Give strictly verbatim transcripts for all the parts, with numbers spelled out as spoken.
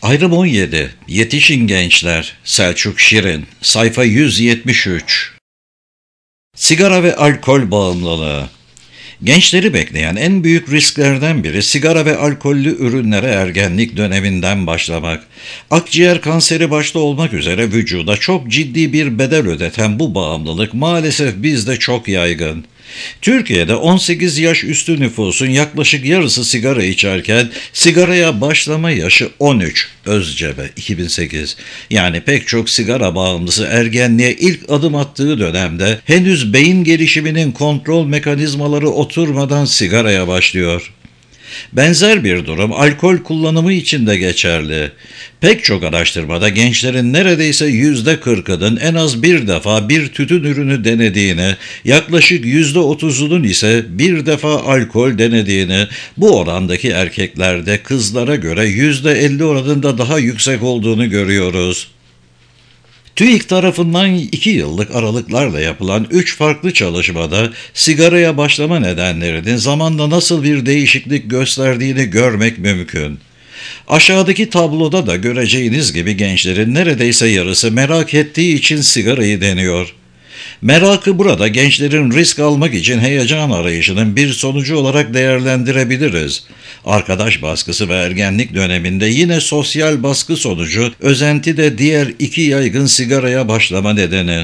Ayrım on yedi. Yetişin gençler. Selçuk Şirin. Sayfa yüz yetmiş üç. Sigara ve alkol bağımlılığı. Gençleri bekleyen en büyük risklerden biri sigara ve alkollü ürünlere ergenlik döneminden başlamak. Akciğer kanseri başta olmak üzere vücuda çok ciddi bir bedel ödeten bu bağımlılık maalesef bizde çok yaygın. Türkiye'de on sekiz yaş üstü nüfusun yaklaşık yarısı sigara içerken sigaraya başlama yaşı on üç. Özcebe iki bin sekiz. Yani pek çok sigara bağımlısı ergenliğe ilk adım attığı dönemde henüz beyin gelişiminin kontrol mekanizmaları oturmadan sigaraya başlıyor. Benzer bir durum alkol kullanımı için de geçerli. Pek çok araştırmada gençlerin neredeyse yüzde kırkının en az bir defa bir tütün ürünü denediğini, yaklaşık yüzde otuzunun ise bir defa alkol denediğini, bu orandaki erkeklerde kızlara göre yüzde elli oranında daha yüksek olduğunu görüyoruz. TÜİK tarafından iki yıllık aralıklarla yapılan üç farklı çalışmada sigaraya başlama nedenlerinin zamanla nasıl bir değişiklik gösterdiğini görmek mümkün. Aşağıdaki tabloda da göreceğiniz gibi gençlerin neredeyse yarısı merak ettiği için sigarayı deniyor. Merakı burada gençlerin risk almak için heyecan arayışının bir sonucu olarak değerlendirebiliriz. Arkadaş baskısı ve ergenlik döneminde yine sosyal baskı sonucu özenti de diğer iki yaygın sigaraya başlama nedeni.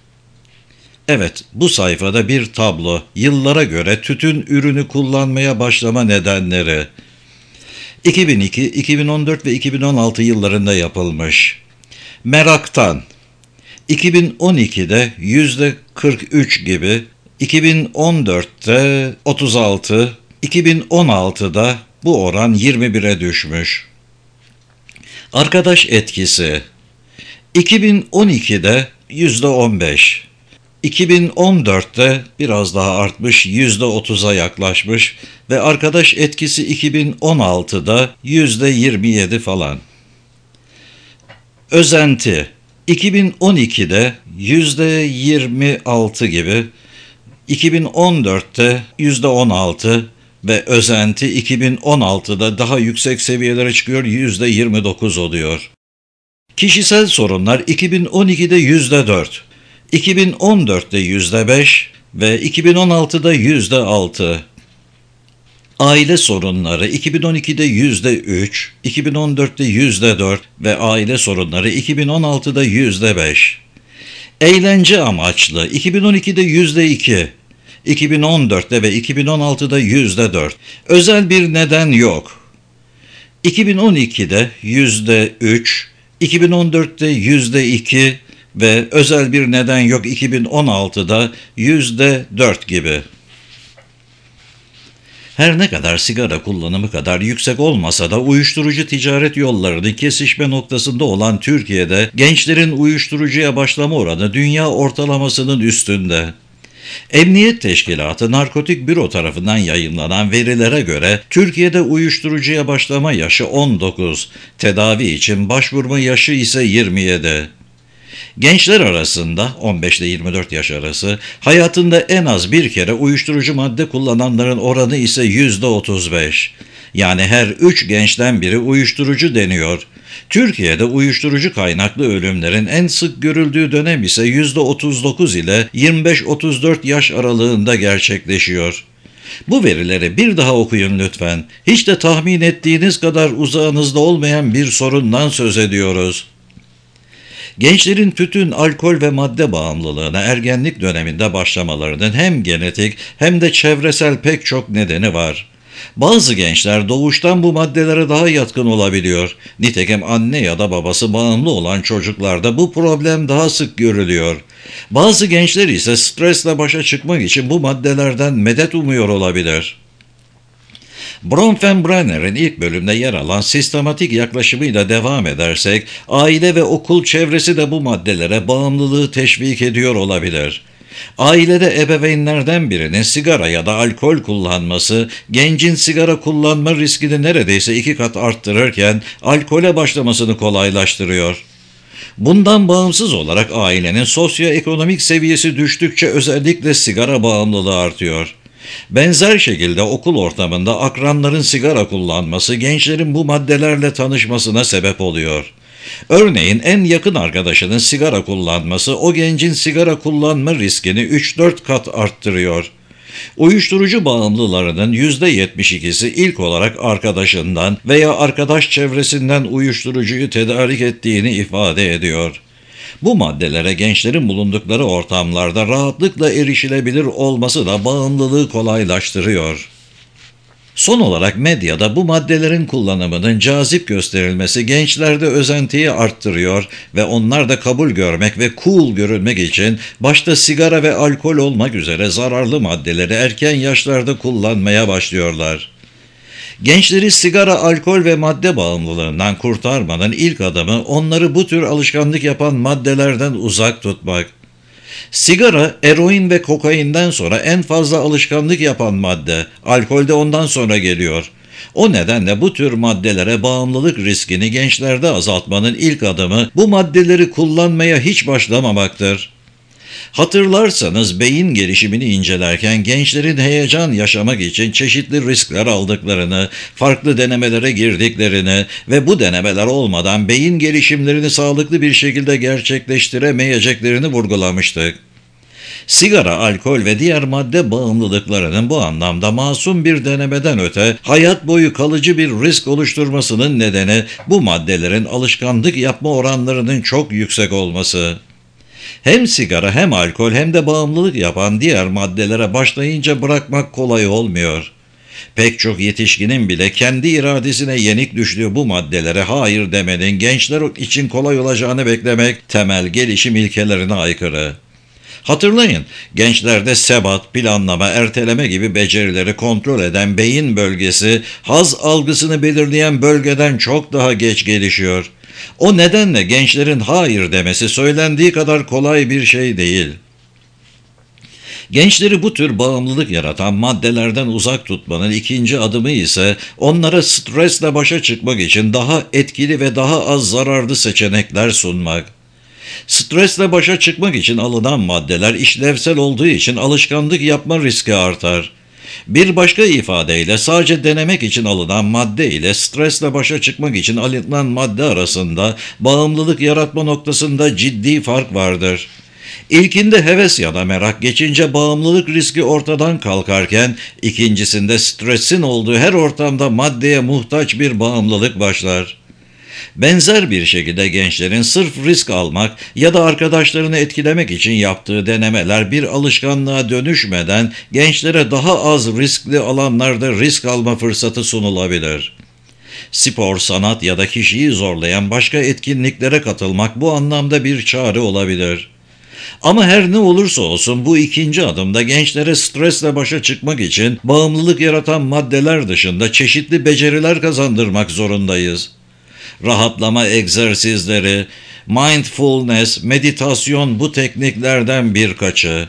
Evet, bu sayfada bir tablo, yıllara göre tütün ürünü kullanmaya başlama nedenleri. iki bin iki, iki bin on dört ve iki bin on altı yıllarında yapılmış. Meraktan. iki bin on ikide yüzde kırk üç gibi, iki bin on dörtte otuz altı, iki bin on altıda bu oran yirmi bire düşmüş. Arkadaş etkisi. iki bin on ikide yüzde on beş, iki bin on dörtte biraz daha artmış, yüzde otuza yaklaşmış ve arkadaş etkisi iki bin on altıda yüzde yirmi yedi falan. Özenti. iki bin on ikide yüzde yirmi altı gibi, iki bin on dörtte yüzde on altı ve özenti iki bin on altıda daha yüksek seviyelere çıkıyor, yüzde yirmi dokuz oluyor. Kişisel sorunlar iki bin on ikide yüzde dört, iki bin on dörtte yüzde beş ve iki bin on altıda yüzde altı. Aile sorunları iki bin on ikide yüzde üç, iki bin on dörtte yüzde dört ve aile sorunları iki bin on altıda yüzde beş. Eğlence amaçlı iki bin on ikide yüzde iki, iki bin on dörtte ve iki bin on altıda yüzde dört. Özel bir neden yok. iki bin on ikide yüzde üç, iki bin on dörtte yüzde iki ve özel bir neden yok iki bin on altıda yüzde dört gibi. Her ne kadar sigara kullanımı kadar yüksek olmasa da uyuşturucu ticaret yollarının kesişme noktasında olan Türkiye'de gençlerin uyuşturucuya başlama oranı dünya ortalamasının üstünde. Emniyet Teşkilatı Narkotik Büro tarafından yayımlanan verilere göre Türkiye'de uyuşturucuya başlama yaşı on dokuz, tedavi için başvurma yaşı ise yirmi yedi. Gençler arasında on beş ile yirmi dört yaş arası hayatında en az bir kere uyuşturucu madde kullananların oranı ise yüzde otuz beş. Yani her üç gençten biri uyuşturucu deniyor. Türkiye'de uyuşturucu kaynaklı ölümlerin en sık görüldüğü dönem ise yüzde otuz dokuz ile yirmi beş otuz dört yaş aralığında gerçekleşiyor. Bu verileri bir daha okuyun lütfen. Hiç de tahmin ettiğiniz kadar uzağınızda olmayan bir sorundan söz ediyoruz. Gençlerin tütün, alkol ve madde bağımlılığına ergenlik döneminde başlamalarının hem genetik hem de çevresel pek çok nedeni var. Bazı gençler doğuştan bu maddelere daha yatkın olabiliyor. Nitekim anne ya da babası bağımlı olan çocuklarda bu problem daha sık görülüyor. Bazı gençler ise stresle başa çıkmak için bu maddelerden medet umuyor olabilir. Bronfenbrenner'in ilk bölümde yer alan sistematik yaklaşımıyla devam edersek, aile ve okul çevresi de bu maddelere bağımlılığı teşvik ediyor olabilir. Ailede ebeveynlerden birinin sigara ya da alkol kullanması, gencin sigara kullanma riskini neredeyse iki kat arttırırken, alkole başlamasını kolaylaştırıyor. Bundan bağımsız olarak ailenin sosyoekonomik seviyesi düştükçe özellikle sigara bağımlılığı artıyor. Benzer şekilde okul ortamında akranların sigara kullanması gençlerin bu maddelerle tanışmasına sebep oluyor. Örneğin en yakın arkadaşının sigara kullanması o gencin sigara kullanma riskini üç dört kat arttırıyor. Uyuşturucu bağımlılarının yüzde yetmiş ikisi ilk olarak arkadaşından veya arkadaş çevresinden uyuşturucuyu tedarik ettiğini ifade ediyor. Bu maddelere gençlerin bulundukları ortamlarda rahatlıkla erişilebilir olması da bağımlılığı kolaylaştırıyor. Son olarak medyada bu maddelerin kullanımının cazip gösterilmesi gençlerde özentiyi arttırıyor ve onlar da kabul görmek ve cool görünmek için başta sigara ve alkol olmak üzere zararlı maddeleri erken yaşlarda kullanmaya başlıyorlar. Gençleri sigara, alkol ve madde bağımlılığından kurtarmanın ilk adımı onları bu tür alışkanlık yapan maddelerden uzak tutmak. Sigara, eroin ve kokainden sonra en fazla alışkanlık yapan madde, alkol de ondan sonra geliyor. O nedenle bu tür maddelere bağımlılık riskini gençlerde azaltmanın ilk adımı bu maddeleri kullanmaya hiç başlamamaktır. Hatırlarsanız beyin gelişimini incelerken gençlerin heyecan yaşamak için çeşitli riskler aldıklarını, farklı denemelere girdiklerini ve bu denemeler olmadan beyin gelişimlerini sağlıklı bir şekilde gerçekleştiremeyeceklerini vurgulamıştık. Sigara, alkol ve diğer madde bağımlılıklarının bu anlamda masum bir denemeden öte hayat boyu kalıcı bir risk oluşturmasının nedeni bu maddelerin alışkanlık yapma oranlarının çok yüksek olması. Hem sigara hem alkol hem de bağımlılık yapan diğer maddelere başlayınca bırakmak kolay olmuyor. Pek çok yetişkinin bile kendi iradesine yenik düştüğü bu maddelere hayır demenin gençler için kolay olacağını beklemek temel gelişim ilkelerine aykırı. Hatırlayın, gençlerde sebat, planlama, erteleme gibi becerileri kontrol eden beyin bölgesi, haz algısını belirleyen bölgeden çok daha geç gelişiyor. O nedenle gençlerin hayır demesi söylendiği kadar kolay bir şey değil. Gençleri bu tür bağımlılık yaratan maddelerden uzak tutmanın ikinci adımı ise onlara stresle başa çıkmak için daha etkili ve daha az zararlı seçenekler sunmak. Stresle başa çıkmak için alınan maddeler işlevsel olduğu için alışkanlık yapma riski artar. Bir başka ifadeyle sadece denemek için alınan madde ile stresle başa çıkmak için alınan madde arasında bağımlılık yaratma noktasında ciddi fark vardır. İlkinde heves ya da merak geçince bağımlılık riski ortadan kalkarken ikincisinde stresin olduğu her ortamda maddeye muhtaç bir bağımlılık başlar. Benzer bir şekilde gençlerin sırf risk almak ya da arkadaşlarını etkilemek için yaptığı denemeler bir alışkanlığa dönüşmeden gençlere daha az riskli alanlarda risk alma fırsatı sunulabilir. Spor, sanat ya da kişiyi zorlayan başka etkinliklere katılmak bu anlamda bir çare olabilir. Ama her ne olursa olsun bu ikinci adımda gençlere stresle başa çıkmak için bağımlılık yaratan maddeler dışında çeşitli beceriler kazandırmak zorundayız. Rahatlama egzersizleri, mindfulness, meditasyon bu tekniklerden birkaçı.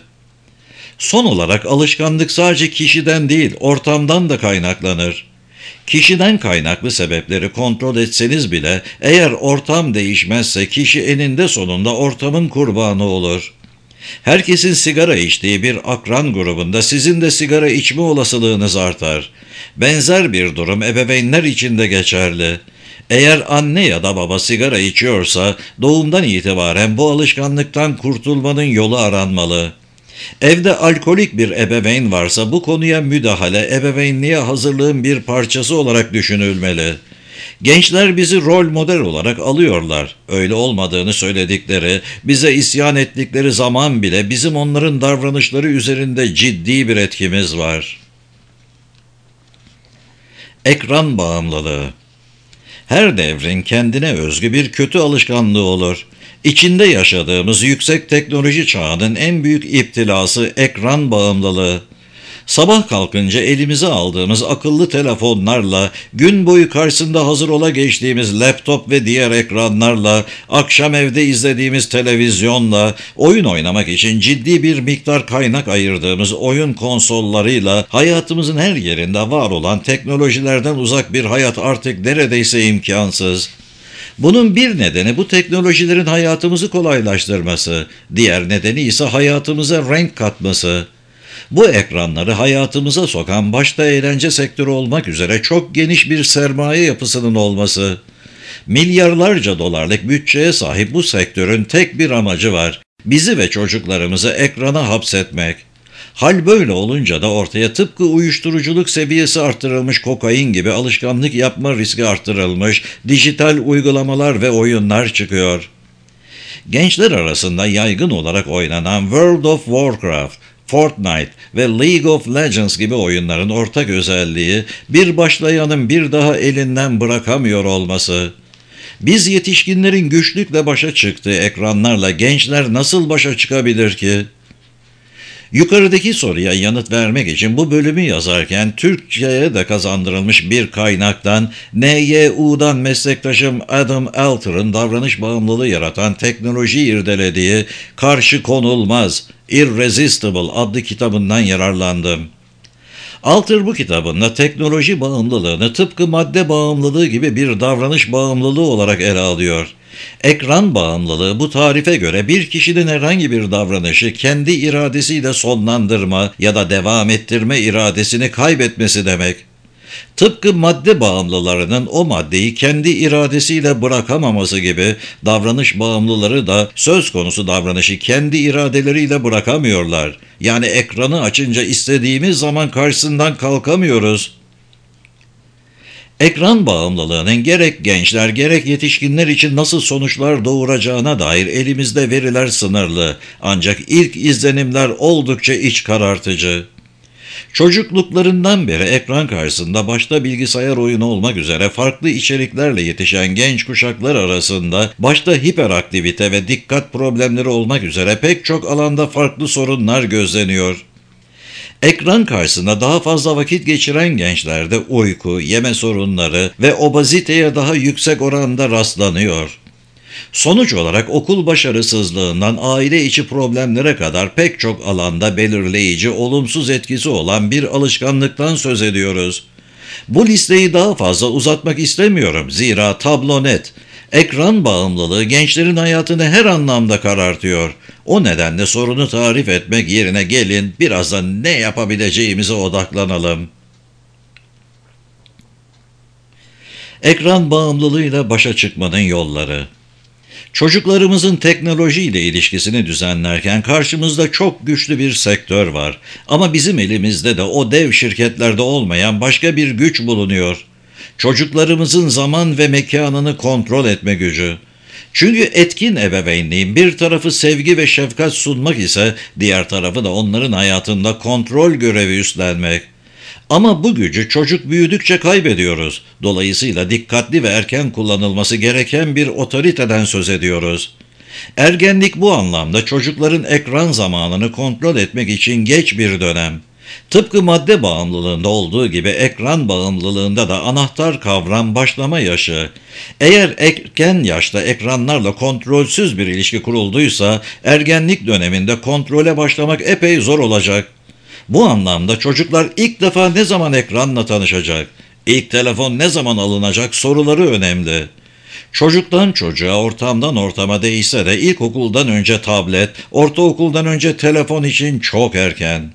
Son olarak alışkanlık sadece kişiden değil, ortamdan da kaynaklanır. Kişiden kaynaklı sebepleri kontrol etseniz bile eğer ortam değişmezse kişi eninde sonunda ortamın kurbanı olur. Herkesin sigara içtiği bir akran grubunda sizin de sigara içme olasılığınız artar. Benzer bir durum ebeveynler için de geçerli. Eğer anne ya da baba sigara içiyorsa doğumdan itibaren bu alışkanlıktan kurtulmanın yolu aranmalı. Evde alkolik bir ebeveyn varsa bu konuya müdahale ebeveynliğe hazırlığın bir parçası olarak düşünülmeli. Gençler bizi rol model olarak alıyorlar. Öyle olmadığını söyledikleri, bize isyan ettikleri zaman bile bizim onların davranışları üzerinde ciddi bir etkimiz var. Ekran bağımlılığı. Her devrin kendine özgü bir kötü alışkanlığı olur. İçinde yaşadığımız yüksek teknoloji çağının en büyük iptilası ekran bağımlılığı. Sabah kalkınca elimize aldığımız akıllı telefonlarla, gün boyu karşısında hazır ola geçtiğimiz laptop ve diğer ekranlarla, akşam evde izlediğimiz televizyonla, oyun oynamak için ciddi bir miktar kaynak ayırdığımız oyun konsollarıyla hayatımızın her yerinde var olan teknolojilerden uzak bir hayat artık neredeyse imkansız. Bunun bir nedeni bu teknolojilerin hayatımızı kolaylaştırması, diğer nedeni ise hayatımıza renk katması. Bu ekranları hayatımıza sokan başta eğlence sektörü olmak üzere çok geniş bir sermaye yapısının olması. Milyarlarca dolarlık bütçeye sahip bu sektörün tek bir amacı var: bizi ve çocuklarımızı ekrana hapsetmek. Hal böyle olunca da ortaya tıpkı uyuşturuculuk seviyesi arttırılmış kokain gibi alışkanlık yapma riski arttırılmış dijital uygulamalar ve oyunlar çıkıyor. Gençler arasında yaygın olarak oynanan World of Warcraft, Fortnite ve League of Legends gibi oyunların ortak özelliği bir başlayanın bir daha elinden bırakamıyor olması. Biz yetişkinlerin güçlükle başa çıktığı ekranlarla gençler nasıl başa çıkabilir ki? Yukarıdaki soruya yanıt vermek için bu bölümü yazarken Türkçe'ye de kazandırılmış bir kaynaktan N Y U'dan meslektaşım Adam Alter'ın davranış bağımlılığı yaratan teknoloji irdelediği Karşı Konulmaz, Irresistible adlı kitabından yararlandım. Alter bu kitabında teknoloji bağımlılığını tıpkı madde bağımlılığı gibi bir davranış bağımlılığı olarak ele alıyor. Ekran bağımlılığı bu tarife göre bir kişinin herhangi bir davranışı kendi iradesiyle sonlandırma ya da devam ettirme iradesini kaybetmesi demek. Tıpkı madde bağımlılarının o maddeyi kendi iradesiyle bırakamaması gibi davranış bağımlıları da söz konusu davranışı kendi iradeleriyle bırakamıyorlar. Yani ekranı açınca istediğimiz zaman karşısından kalkamıyoruz. Ekran bağımlılığının gerek gençler gerek yetişkinler için nasıl sonuçlar doğuracağına dair elimizde veriler sınırlı, ancak ilk izlenimler oldukça iç karartıcı. Çocukluklarından beri ekran karşısında başta bilgisayar oyunu olmak üzere farklı içeriklerle yetişen genç kuşaklar arasında başta hiperaktivite ve dikkat problemleri olmak üzere pek çok alanda farklı sorunlar gözleniyor. Ekran karşısında daha fazla vakit geçiren gençlerde uyku, yeme sorunları ve obeziteye daha yüksek oranda rastlanıyor. Sonuç olarak okul başarısızlığından aile içi problemlere kadar pek çok alanda belirleyici, olumsuz etkisi olan bir alışkanlıktan söz ediyoruz. Bu listeyi daha fazla uzatmak istemiyorum, zira tablo net. Ekran bağımlılığı gençlerin hayatını her anlamda karartıyor. O nedenle sorunu tarif etmek yerine gelin biraz da ne yapabileceğimize odaklanalım. Ekran bağımlılığıyla başa çıkmanın yolları. Çocuklarımızın teknolojiyle ilişkisini düzenlerken karşımızda çok güçlü bir sektör var. Ama bizim elimizde de o dev şirketlerde olmayan başka bir güç bulunuyor. Çocuklarımızın zaman ve mekanını kontrol etme gücü. Çünkü etkin ebeveynliğin bir tarafı sevgi ve şefkat sunmak ise diğer tarafı da onların hayatında kontrol görevi üstlenmek. Ama bu gücü çocuk büyüdükçe kaybediyoruz. Dolayısıyla dikkatli ve erken kullanılması gereken bir otoriteden söz ediyoruz. Ergenlik bu anlamda çocukların ekran zamanını kontrol etmek için geç bir dönem. Tıpkı madde bağımlılığında olduğu gibi ekran bağımlılığında da anahtar kavram başlama yaşı. Eğer erken yaşta ekranlarla kontrolsüz bir ilişki kurulduysa ergenlik döneminde kontrole başlamak epey zor olacak. Bu anlamda çocuklar ilk defa ne zaman ekranla tanışacak, ilk telefon ne zaman alınacak soruları önemli. Çocuktan çocuğa, ortamdan ortama değişse de ilkokuldan önce tablet, ortaokuldan önce telefon için çok erken.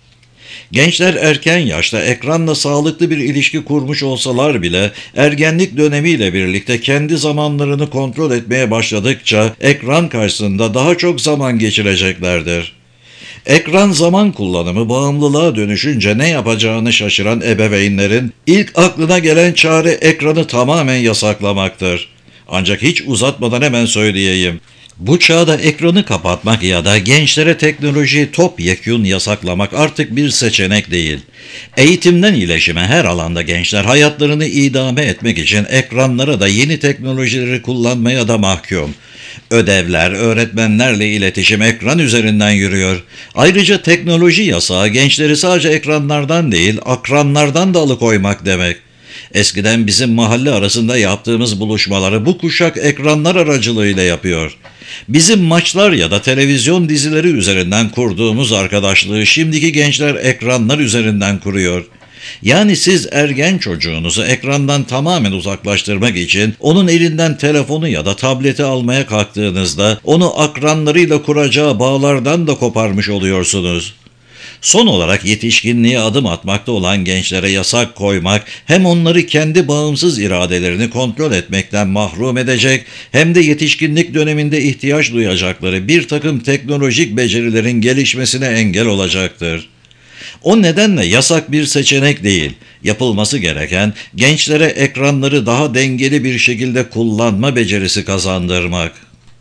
Gençler erken yaşta ekranla sağlıklı bir ilişki kurmuş olsalar bile ergenlik dönemiyle birlikte kendi zamanlarını kontrol etmeye başladıkça ekran karşısında daha çok zaman geçireceklerdir. Ekran zaman kullanımı bağımlılığa dönüşünce ne yapacağını şaşıran ebeveynlerin ilk aklına gelen çare ekranı tamamen yasaklamaktır. Ancak hiç uzatmadan hemen söyleyeyim. Bu çağda ekranı kapatmak ya da gençlere teknolojiyi topyekün yasaklamak artık bir seçenek değil. Eğitimden iletişime her alanda gençler hayatlarını idame etmek için ekranlara da yeni teknolojileri kullanmaya da mahkum. Ödevler, öğretmenlerle iletişim ekran üzerinden yürüyor. Ayrıca teknoloji yasağı gençleri sadece ekranlardan değil, akranlardan da alıkoymak demek. Eskiden bizim mahalle arasında yaptığımız buluşmaları bu kuşak ekranlar aracılığıyla yapıyor. Bizim maçlar ya da televizyon dizileri üzerinden kurduğumuz arkadaşlığı şimdiki gençler ekranlar üzerinden kuruyor. Yani siz ergen çocuğunuzu ekrandan tamamen uzaklaştırmak için onun elinden telefonu ya da tableti almaya kalktığınızda onu akranlarıyla kuracağı bağlardan da koparmış oluyorsunuz. Son olarak yetişkinliğe adım atmakta olan gençlere yasak koymak hem onları kendi bağımsız iradelerini kontrol etmekten mahrum edecek hem de yetişkinlik döneminde ihtiyaç duyacakları bir takım teknolojik becerilerin gelişmesine engel olacaktır. O nedenle yasak bir seçenek değil, yapılması gereken gençlere ekranları daha dengeli bir şekilde kullanma becerisi kazandırmak.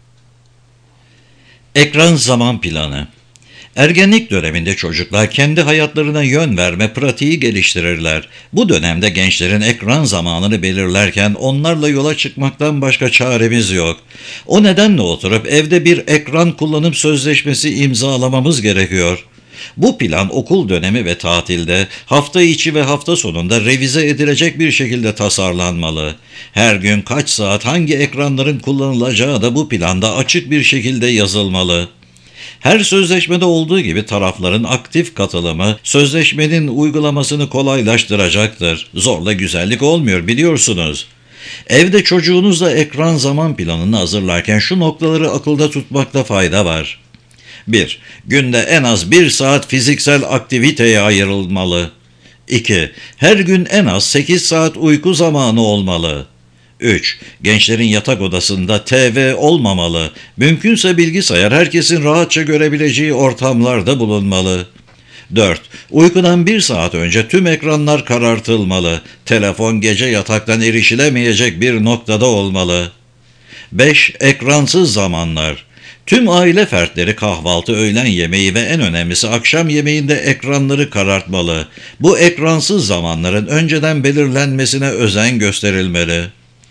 Ekran zaman planı. Ergenlik döneminde çocuklar kendi hayatlarına yön verme pratiği geliştirirler. Bu dönemde gençlerin ekran zamanını belirlerken onlarla yola çıkmaktan başka çaremiz yok. O nedenle oturup evde bir ekran kullanım sözleşmesi imzalamamız gerekiyor. Bu plan okul dönemi ve tatilde, hafta içi ve hafta sonunda revize edilecek bir şekilde tasarlanmalı. Her gün kaç saat hangi ekranların kullanılacağı da bu planda açık bir şekilde yazılmalı. Her sözleşmede olduğu gibi tarafların aktif katılımı sözleşmenin uygulamasını kolaylaştıracaktır. Zorla güzellik olmuyor biliyorsunuz. Evde çocuğunuzla ekran zaman planını hazırlarken şu noktaları akılda tutmakta fayda var. bir. Günde en az bir saat fiziksel aktiviteye ayrılmalı. iki. Her gün en az sekiz saat uyku zamanı olmalı. üç. Gençlerin yatak odasında T V olmamalı. Mümkünse bilgisayar herkesin rahatça görebileceği ortamlarda bulunmalı. dört. Uykudan bir saat önce tüm ekranlar karartılmalı. Telefon gece yataktan erişilemeyecek bir noktada olmalı. beş. Ekransız zamanlar. Tüm aile fertleri kahvaltı, öğlen yemeği ve en önemlisi akşam yemeğinde ekranları karartmalı. Bu ekransız zamanların önceden belirlenmesine özen gösterilmeli.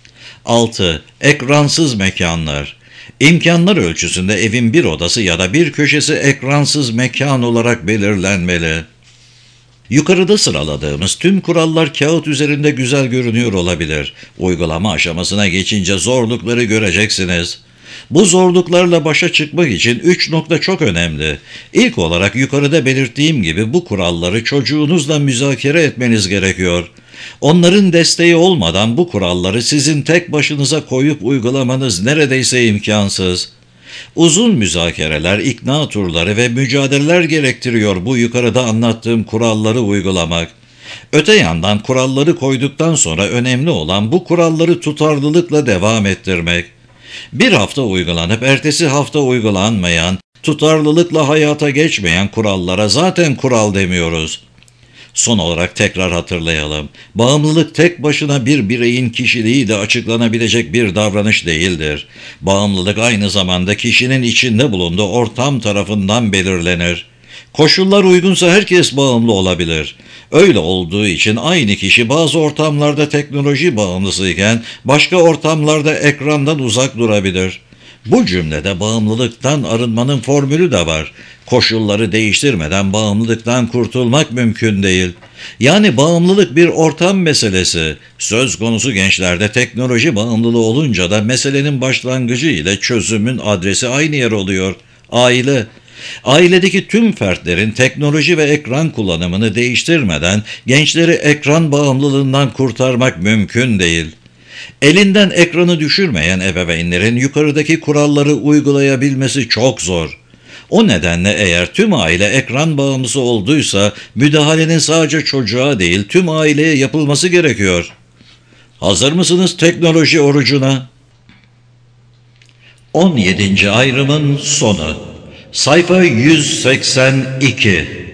altı. Ekransız mekanlar. İmkanlar ölçüsünde evin bir odası ya da bir köşesi ekransız mekan olarak belirlenmeli. Yukarıda sıraladığımız tüm kurallar kağıt üzerinde güzel görünüyor olabilir. Uygulama aşamasına geçince zorlukları göreceksiniz. Bu zorluklarla başa çıkmak için üç nokta çok önemli. İlk olarak yukarıda belirttiğim gibi bu kuralları çocuğunuzla müzakere etmeniz gerekiyor. Onların desteği olmadan bu kuralları sizin tek başınıza koyup uygulamanız neredeyse imkansız. Uzun müzakereler, ikna turları ve mücadeleler gerektiriyor bu yukarıda anlattığım kuralları uygulamak. Öte yandan kuralları koyduktan sonra önemli olan bu kuralları tutarlılıkla devam ettirmek. Bir hafta uygulanıp ertesi hafta uygulanmayan, tutarlılıkla hayata geçmeyen kurallara zaten kural demiyoruz. Son olarak tekrar hatırlayalım. Bağımlılık tek başına bir bireyin kişiliğiyle açıklanabilecek bir davranış değildir. Bağımlılık aynı zamanda kişinin içinde bulunduğu ortam tarafından belirlenir. Koşullar uygunsa herkes bağımlı olabilir. Öyle olduğu için aynı kişi bazı ortamlarda teknoloji bağımlısıyken başka ortamlarda ekrandan uzak durabilir. Bu cümlede bağımlılıktan arınmanın formülü de var. Koşulları değiştirmeden bağımlılıktan kurtulmak mümkün değil. Yani bağımlılık bir ortam meselesi. Söz konusu gençlerde teknoloji bağımlılığı olunca da meselenin başlangıcı ile çözümün adresi aynı yer oluyor. Aile. Ailedeki tüm fertlerin teknoloji ve ekran kullanımını değiştirmeden gençleri ekran bağımlılığından kurtarmak mümkün değil. Elinden ekranı düşürmeyen ebeveynlerin yukarıdaki kuralları uygulayabilmesi çok zor. O nedenle eğer tüm aile ekran bağımlısı olduysa müdahalenin sadece çocuğa değil tüm aileye yapılması gerekiyor. Hazır mısınız teknoloji orucuna? on yedinci ayrımın sonu. Sayfa yüz seksen iki.